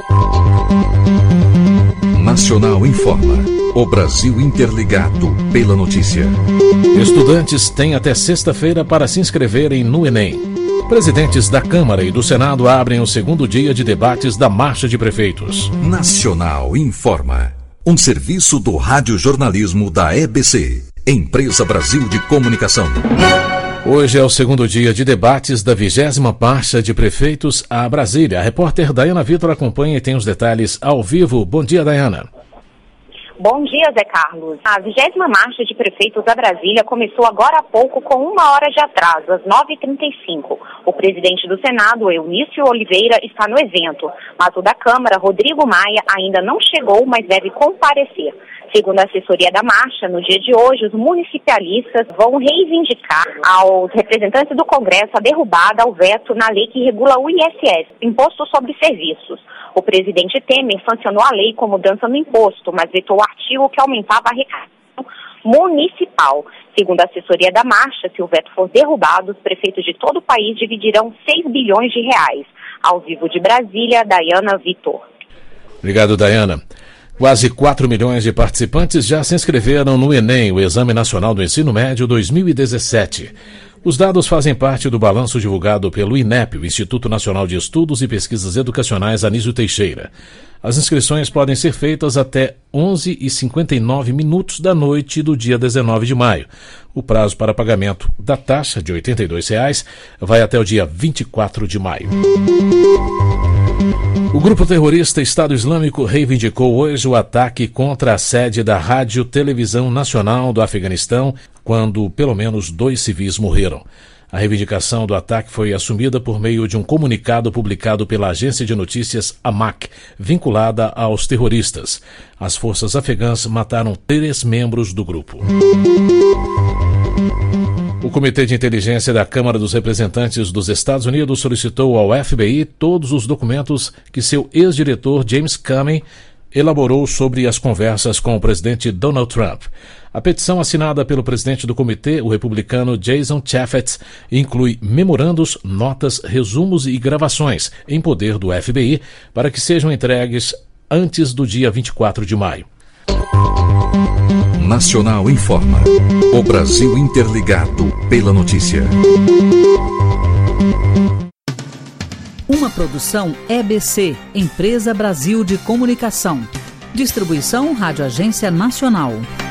Nacional informa. O Brasil interligado pela notícia. Estudantes têm até sexta-feira para se inscreverem no Enem. Presidentes da Câmara e do Senado abrem o segundo dia de debates da Marcha de Prefeitos. Nacional informa. Um serviço do radiojornalismo da EBC, Empresa Brasil de Comunicação. Hoje é o segundo dia de debates da 20ª Marcha de Prefeitos a Brasília. A repórter Dayana Vitor acompanha e tem os detalhes ao vivo. Bom dia, Dayana. Bom dia, Zé Carlos. A 20ª Marcha de Prefeitos a Brasília começou agora há pouco com 1 hora de atraso, às 9h35. O presidente do Senado, Eunício Oliveira, está no evento, mas o da Câmara, Rodrigo Maia, ainda não chegou, mas deve comparecer. Segundo a assessoria da marcha, no dia de hoje, os municipalistas vão reivindicar aos representantes do Congresso a derrubada ao veto na lei que regula o ISS, Imposto sobre Serviços. O presidente Temer sancionou a lei com mudança no imposto, mas vetou o artigo que aumentava a arrecadação municipal. Segundo a assessoria da marcha, se o veto for derrubado, os prefeitos de todo o país dividirão 6 bilhões de reais. Ao vivo de Brasília, Dayana Vitor. Obrigado, Dayana. Quase 4 milhões de participantes já se inscreveram no Enem, o Exame Nacional do Ensino Médio 2017. Os dados fazem parte do balanço divulgado pelo INEP, o Instituto Nacional de Estudos e Pesquisas Educacionais Anísio Teixeira. As inscrições podem ser feitas até 11h59 da noite do dia 19 de maio. O prazo para pagamento da taxa de R$ 82 vai até o dia 24 de maio. O grupo terrorista Estado Islâmico reivindicou hoje o ataque contra a sede da Rádio Televisão Nacional do Afeganistão, quando pelo menos 2 civis morreram. A reivindicação do ataque foi assumida por meio de um comunicado publicado pela agência de notícias AMAC, vinculada aos terroristas. As forças afegãs mataram 3 membros do grupo. O Comitê de Inteligência da Câmara dos Representantes dos Estados Unidos solicitou ao FBI todos os documentos que seu ex-diretor James Comey elaborou sobre as conversas com o presidente Donald Trump. A petição assinada pelo presidente do comitê, o republicano Jason Chaffetz, inclui memorandos, notas, resumos e gravações em poder do FBI para que sejam entregues antes do dia 24 de maio. Nacional informa. O Brasil interligado pela notícia. Uma produção EBC, Empresa Brasil de Comunicação. Distribuição Rádio Agência Nacional.